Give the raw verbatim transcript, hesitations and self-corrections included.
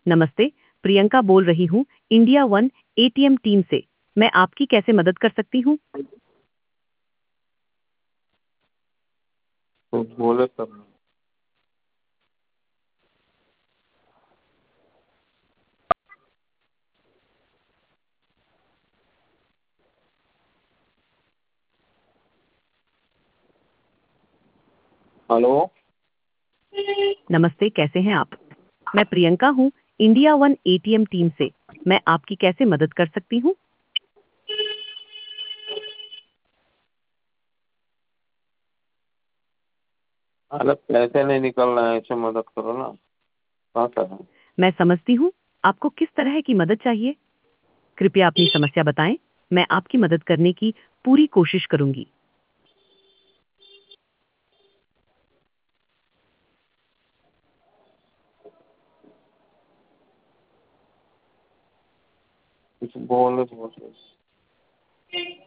नमस्ते, प्रियंका बोल रही हूँ इंडिया वन एटीएम टीम से। मैं आपकी कैसे मदद कर सकती हूँ? तो बोले तब। हेलो। नमस्ते, कैसे हैं आप? मैं प्रियंका हूँ इंडिया वन एटीएम टीम से। मैं आपकी कैसे मदद कर सकती हूँ? अरे पैसे नहीं निकल रहे हैं, ऐसे मदद करो ना। कहाँ से है? मैं समझती हूँ। आपको किस तरह की मदद चाहिए? कृपया अपनी समस्या बताएं। मैं आपकी मदद करने की पूरी कोशिश करूंगी। कुछ बोले बोले।